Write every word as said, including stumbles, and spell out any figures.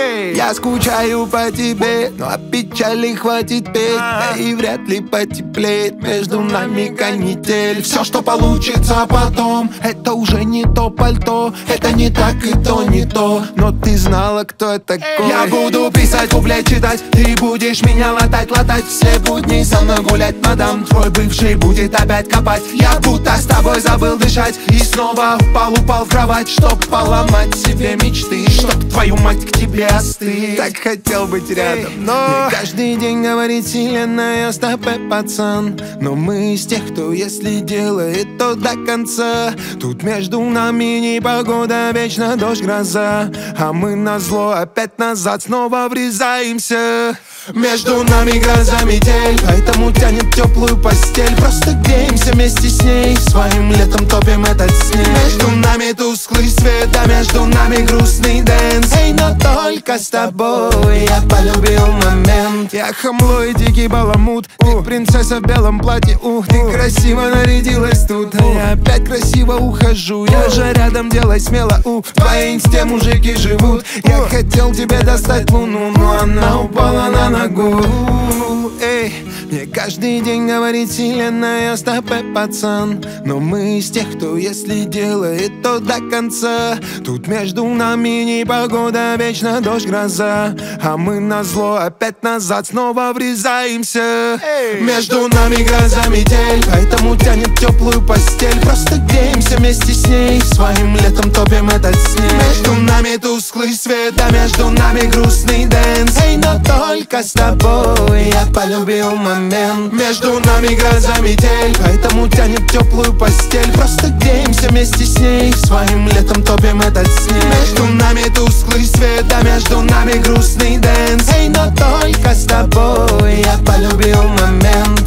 Эй! Я скучаю по тебе, но от печали хватит петь. Да и вряд ли потеплеет между нами канитель. Все, что получится потом, это уже не то пальто. Это не так и то не то, но ты знала, кто я такой. Я буду писать, куплет читать, ты будешь меня латать, латать. Все будни со мной гулять, мадам. Твой бывший будет опять копать. Я будто с тобой забыл дышать и снова упал, упал в кровать, чтоб поломать себе мечты, чтоб твою мать к тебе остыть. Так хотел быть рядом, но мне каждый день говорит вселенная: стопэ, пацан. Но мы из тех, кто если делает, то до конца. Тут между нами непогода, вечно дождь, гроза, а мы назло опять назад снова врезаемся. Между нами гроза, метель, поэтому тянет теплую постель. Просто греемся вместе с ней, своим летом топим этот снег. Между нами тусклый свет, а между нами грустный дэнс. Эй, но только с тобой я полюбил момент. Я хамло и дикий баламут, ты принцесса в белом платье. Ух, ты красиво нарядилась тут, а я опять красиво ухожу. Я же рядом, делай смело, у в твоей инсте мужики живут. Я хотел тебе достать луну, но она упала на ногу. Эй, мне каждый день говорит вселенная: стопэ, пацан. Но мы из тех, кто если делает, то до конца. Тут между нами непогода, вечно дождь, гроза, а мы назло опять назад снова врезаемся. Эй. Между нами гроза, метель, поэтому тянет теплую постель. Просто греемся вместе с ней, своим летом топим этот снег. Между нами тусклый свет, а между нами грустный дэнс. Эй, но только с тобой я полюбил момент. Между нами гроза, метель, поэтому тянет теплую постель. Просто греемся вместе с ней, своим летом топим этот снег. Между нами тусклый свет, а между нами грустный дэнс. Эй, но только с тобой я полюбил момент.